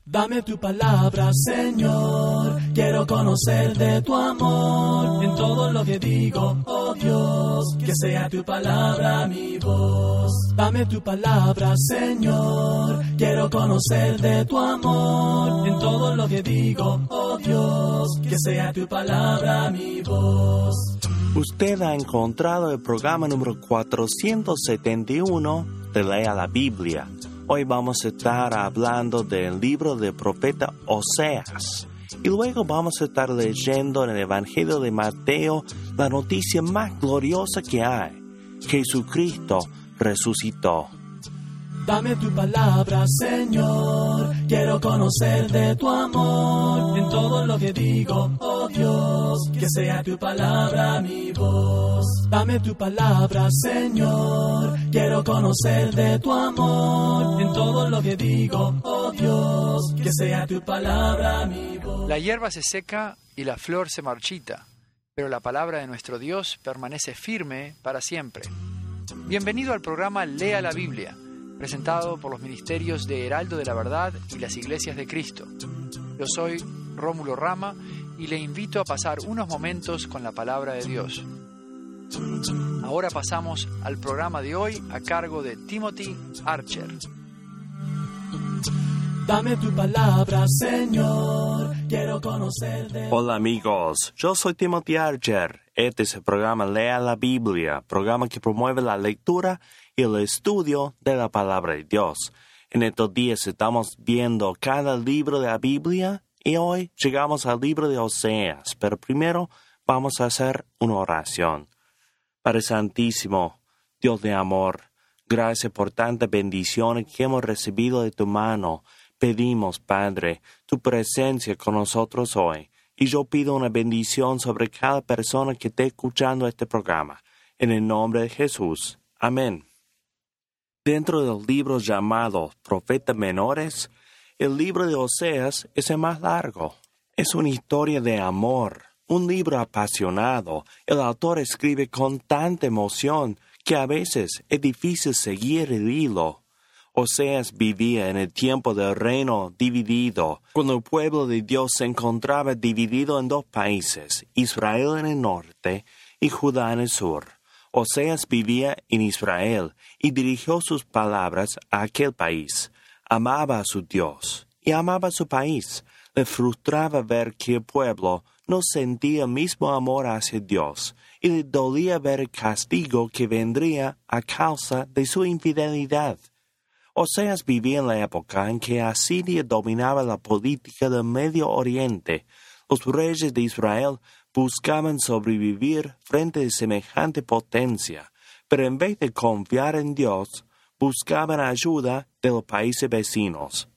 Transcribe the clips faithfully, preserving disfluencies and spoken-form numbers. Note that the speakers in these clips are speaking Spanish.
Dame tu palabra, Señor, quiero conocer de tu amor. En todo lo que digo, oh Dios, que sea tu palabra mi voz. Dame tu palabra, Señor, quiero conocer de tu amor. En todo lo que digo, oh Dios, que sea tu palabra mi voz. Usted ha encontrado el programa número cuatrocientos setenta y uno de Lea la Biblia. Hoy vamos a estar hablando del libro del profeta Oseas. Y luego vamos a estar leyendo en el Evangelio de Mateo la noticia más gloriosa que hay. Jesucristo resucitó. Dame tu palabra, Señor, quiero conocer de tu amor. En todo lo que digo, oh Dios, que sea tu palabra mi voz. Dame tu palabra, Señor, quiero conocer de tu amor. En todo lo que digo, oh Dios, que sea tu palabra mi voz. La hierba se seca y la flor se marchita, pero la palabra de nuestro Dios permanece firme para siempre. Bienvenido al programa Lea la Biblia, presentado por los ministerios de Heraldo de la Verdad y las Iglesias de Cristo. Yo soy Rómulo Rama y le invito a pasar unos momentos con la palabra de Dios. Ahora pasamos al programa de hoy a cargo de Timothy Archer. Dame tu palabra, Señor, quiero conocer de... Hola amigos, yo soy Timothy Archer. Este es el programa Lea la Biblia, programa que promueve la lectura y el estudio de la palabra de Dios. En estos días estamos viendo cada libro de la Biblia y hoy llegamos al libro de Oseas, pero primero vamos a hacer una oración. Padre Santísimo, Dios de amor, gracias por tantas bendiciones que hemos recibido de tu mano. Pedimos, Padre, tu presencia con nosotros hoy, y yo pido una bendición sobre cada persona que esté escuchando este programa. En el nombre de Jesús. Amén. Dentro del libro llamado Profetas Menores, el libro de Oseas es el más largo. Es una historia de amor, un libro apasionado. El autor escribe con tanta emoción que a veces es difícil seguir el hilo. Oseas vivía en el tiempo del reino dividido, cuando el pueblo de Dios se encontraba dividido en dos países, Israel en el norte y Judá en el sur. Oseas vivía en Israel y dirigió sus palabras a aquel país. Amaba a su Dios y amaba a su país. Le frustraba ver que el pueblo no sentía el mismo amor hacia Dios y le dolía ver el castigo que vendría a causa de su infidelidad. Oseas vivía en la época en que Asiria dominaba la política del Medio Oriente. Los reyes de Israel buscaban sobrevivir frente a semejante potencia, pero en vez de confiar en Dios, buscaban ayuda de los países vecinos.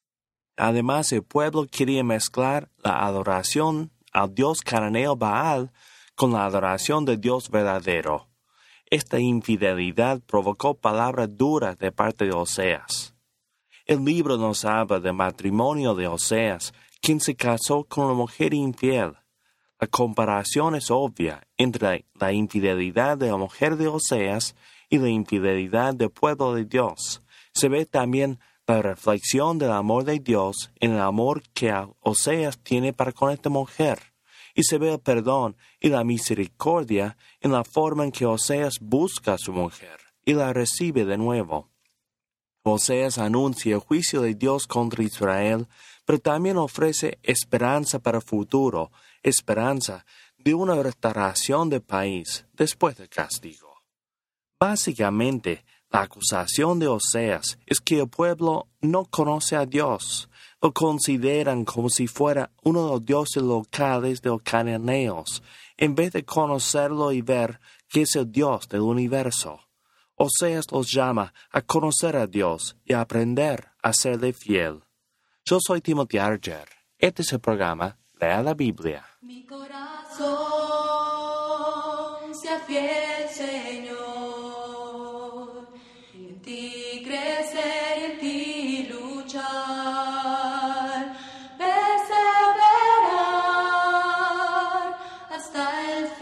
Además, el pueblo quería mezclar la adoración al dios cananeo Baal con la adoración del Dios verdadero. Esta infidelidad provocó palabras duras de parte de Oseas. El libro nos habla del matrimonio de Oseas, quien se casó con una mujer infiel. La comparación es obvia entre la infidelidad de la mujer de Oseas y la infidelidad del pueblo de Dios. Se ve también la reflexión del amor de Dios en el amor que Oseas tiene para con esta mujer. Y se ve el perdón y la misericordia en la forma en que Oseas busca a su mujer y la recibe de nuevo. Oseas anuncia el juicio de Dios contra Israel, pero también ofrece esperanza para el futuro, esperanza de una restauración del país después del castigo. Básicamente, la acusación de Oseas es que el pueblo no conoce a Dios. Lo consideran como si fuera uno de los dioses locales de los cananeos, en vez de conocerlo y ver que es el Dios del universo. Oseas los llama a conocer a Dios y a aprender a serle fiel. Yo soy Timothy Archer. Este es el programa Lea la Biblia. Mi corazón sea fiel, Señor, en ti crecer y en ti luchar, perseverar hasta el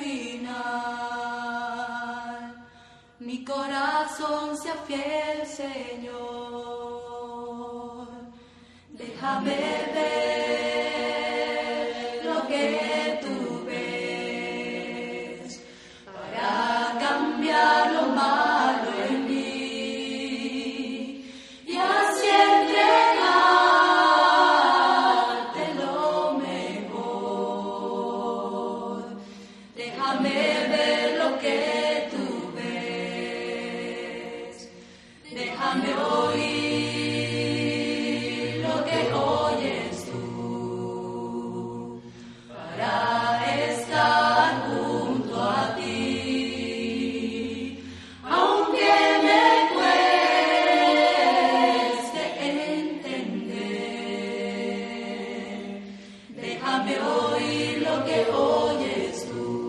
final. Mi corazón sea fiel, Señor, deja Déjame ver lo que tú ves para cambiar lo malo en mí y así entregarte lo mejor. Déjame ver lo que tú ves. Déjame oír lo que oyes tú para estar junto a ti, aunque me cueste entender. Déjame oír lo que oyes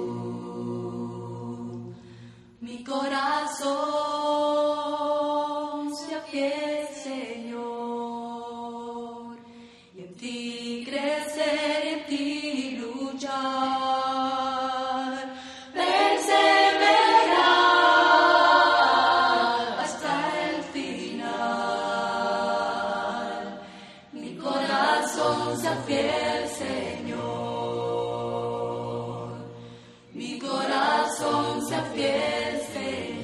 tú. Mi corazón se afiel, Señor, y en ti crecer, en ti luchar, perseverar hasta el final. Mi corazón se afiel, Señor, mi corazón se afiel, Señor.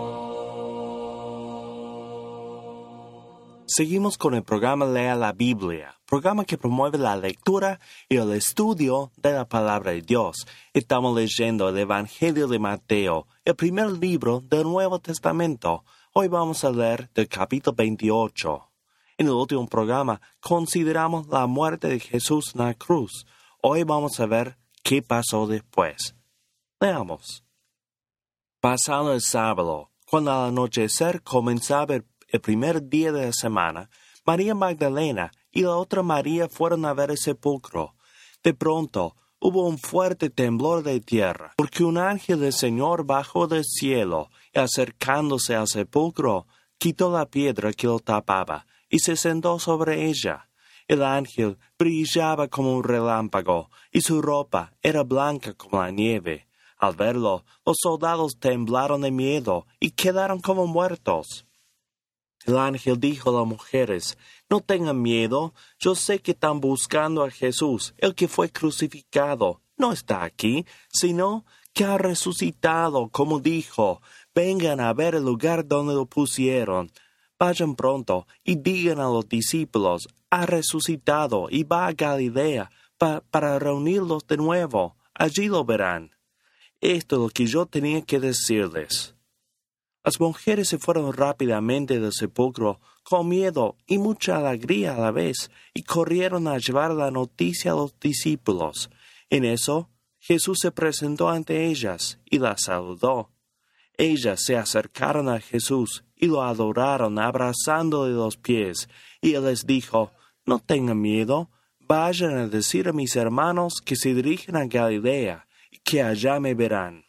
Seguimos con el programa Lea la Biblia, programa que promueve la lectura y el estudio de la palabra de Dios. Estamos leyendo el Evangelio de Mateo, el primer libro del Nuevo Testamento. Hoy vamos a leer del capítulo veintiocho. En el último programa consideramos la muerte de Jesús en la cruz. Hoy vamos a ver qué pasó después. Leamos. Pasado el sábado, cuando al anochecer comenzaba el el primer día de la semana, María Magdalena y la otra María fueron a ver el sepulcro. De pronto hubo un fuerte temblor de tierra, porque un ángel del Señor bajó del cielo y acercándose al sepulcro, quitó la piedra que lo tapaba y se sentó sobre ella. El ángel brillaba como un relámpago y su ropa era blanca como la nieve. Al verlo, los soldados temblaron de miedo y quedaron como muertos. El ángel dijo a las mujeres: no tengan miedo, yo sé que están buscando a Jesús, el que fue crucificado. No está aquí, sino que ha resucitado, como dijo. Vengan a ver el lugar donde lo pusieron. Vayan pronto y digan a los discípulos: ha resucitado y va a Galilea pa- para reunirlos de nuevo. Allí lo verán. Esto es lo que yo tenía que decirles. Las mujeres se fueron rápidamente del sepulcro con miedo y mucha alegría a la vez, y corrieron a llevar la noticia a los discípulos. En eso, Jesús se presentó ante ellas y las saludó. Ellas se acercaron a Jesús y lo adoraron abrazándole los pies, y él les dijo: no tengan miedo, vayan a decir a mis hermanos que se dirigen a Galilea y que allá me verán.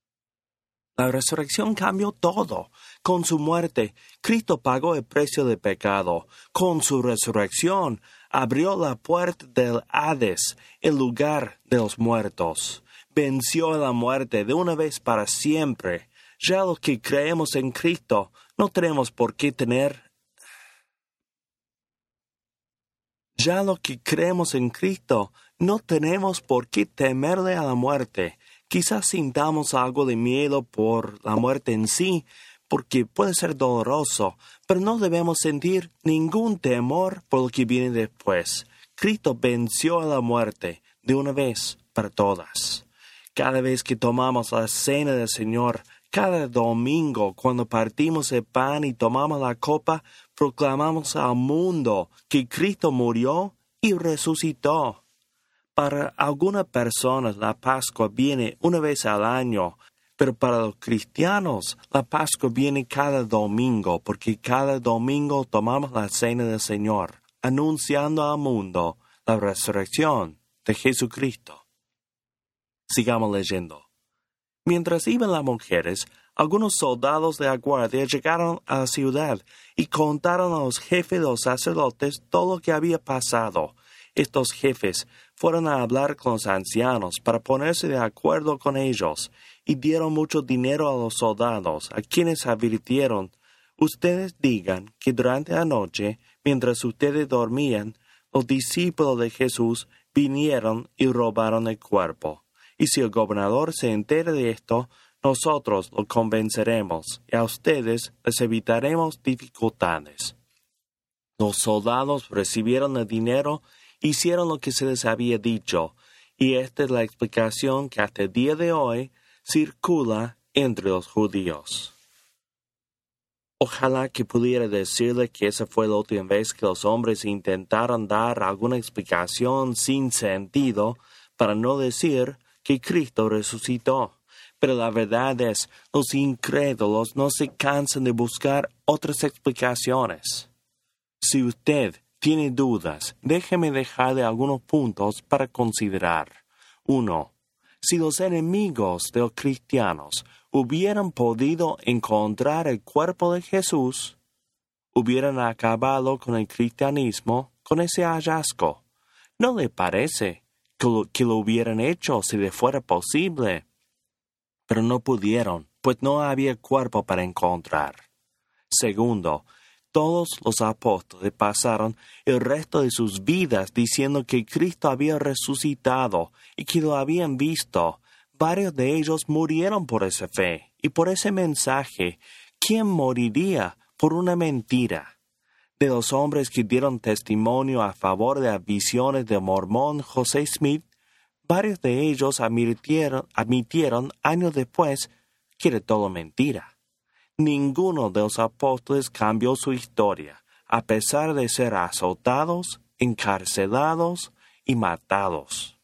La resurrección cambió todo. Con su muerte, Cristo pagó el precio del pecado. Con su resurrección, abrió la puerta del Hades, el lugar de los muertos. Venció a la muerte de una vez para siempre. Ya los que creemos en Cristo no tenemos por qué tener... Ya los que creemos en Cristo no tenemos por qué temerle a la muerte. Quizás sintamos algo de miedo por la muerte en sí, porque puede ser doloroso, pero no debemos sentir ningún temor por lo que viene después. Cristo venció a la muerte de una vez para todas. Cada vez que tomamos la cena del Señor, cada domingo cuando partimos el pan y tomamos la copa, proclamamos al mundo que Cristo murió y resucitó. Para algunas personas la Pascua viene una vez al año, pero para los cristianos la Pascua viene cada domingo, porque cada domingo tomamos la cena del Señor, anunciando al mundo la resurrección de Jesucristo. Sigamos leyendo. Mientras iban las mujeres, algunos soldados de la guardia llegaron a la ciudad y contaron a los jefes de los sacerdotes todo lo que había pasado. Estos jefes fueron a hablar con los ancianos para ponerse de acuerdo con ellos, y dieron mucho dinero a los soldados, a quienes advirtieron: ustedes digan que durante la noche, mientras ustedes dormían, Los discípulos de Jesús vinieron y robaron el cuerpo. Y si el gobernador se entera de esto, nosotros lo convenceremos y a ustedes les evitaremos dificultades. Los soldados recibieron el dinero, hicieron lo que se les había dicho, y esta es la explicación que hasta el día de hoy circula entre los judíos. Ojalá que pudiera decirle que esa fue la última vez que los hombres intentaron dar alguna explicación sin sentido para no decir que Cristo resucitó. Pero la verdad es, los incrédulos no se cansan de buscar otras explicaciones. Si usted tiene dudas, déjeme dejarle algunos puntos para considerar. Uno. Si los enemigos de los cristianos hubieran podido encontrar el cuerpo de Jesús, hubieran acabado con el cristianismo con ese hallazgo. ¿No le parece que lo, que lo hubieran hecho si le fuera posible? Pero no pudieron, pues no había cuerpo para encontrar. Segundo, todos los apóstoles pasaron el resto de sus vidas diciendo que Cristo había resucitado y que lo habían visto. Varios de ellos murieron por esa fe y por ese mensaje. ¿Quién moriría por una mentira? De los hombres que dieron testimonio a favor de las visiones del mormón José Smith, varios de ellos admitieron, admitieron años después que era todo mentira. Ninguno de los apóstoles cambió su historia, a pesar de ser azotados, encarcelados y matados.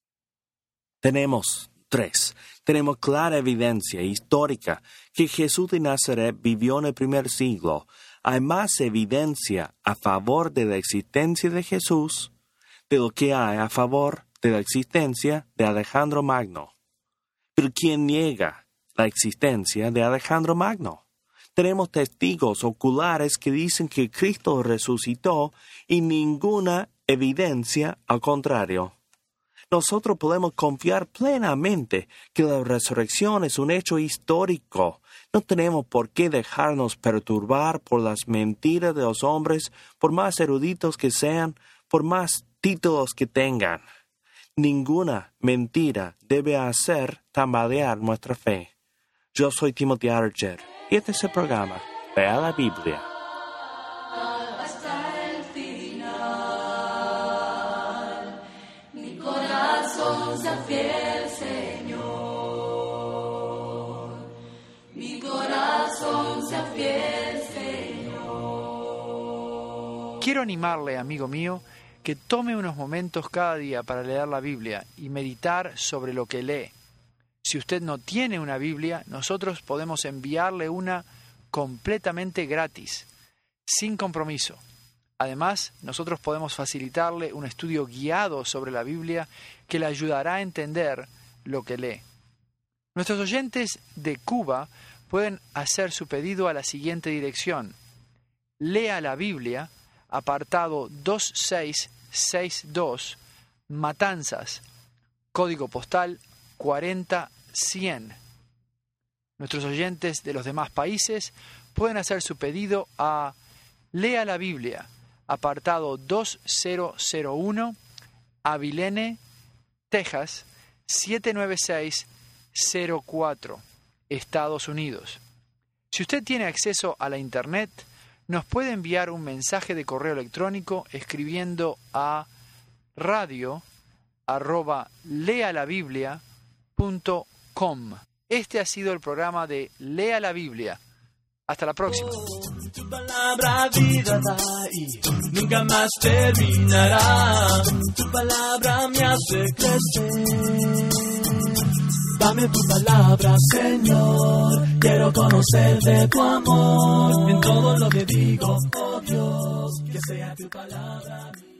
Tenemos tres. Tenemos clara evidencia histórica que Jesús de Nazaret vivió en el primer siglo. Hay más evidencia a favor de la existencia de Jesús de lo que hay a favor de la existencia de Alejandro Magno. Pero ¿quién niega la existencia de Alejandro Magno? Tenemos testigos oculares que dicen que Cristo resucitó y ninguna evidencia al contrario. Nosotros podemos confiar plenamente que la resurrección es un hecho histórico. No tenemos por qué dejarnos perturbar por las mentiras de los hombres, por más eruditos que sean, por más títulos que tengan. Ninguna mentira debe hacer tambalear nuestra fe. Yo soy Timothy Archer y este es el programa Lea la Biblia. Hasta el final, mi corazón sea fiel, Señor. Mi corazón sea fiel, Señor. Quiero animarle, amigo mío, que tome unos momentos cada día para leer la Biblia y meditar sobre lo que lee. Si usted no tiene una Biblia, nosotros podemos enviarle una completamente gratis, sin compromiso. Además, nosotros podemos facilitarle un estudio guiado sobre la Biblia que le ayudará a entender lo que lee. Nuestros oyentes de Cuba pueden hacer su pedido a la siguiente dirección: Lea la Biblia, apartado dos seis seis dos, Matanzas, código postal cuarenta cien. Nuestros oyentes de los demás países pueden hacer su pedido a Lea la Biblia, apartado dos mil uno, Abilene, Texas, siete nueve seis cero cuatro, Estados Unidos. Si usted tiene acceso a la Internet, nos puede enviar un mensaje de correo electrónico escribiendo a radio arroba lealabiblia punto com. Este ha sido el programa de Lea la Biblia. Hasta la próxima. Tu palabra vida da y nunca más terminará. Tu palabra me hace crecer. Dame tu palabra, Señor. Quiero conocer de tu amor. En todo lo que digo, oh Dios, que sea tu palabra.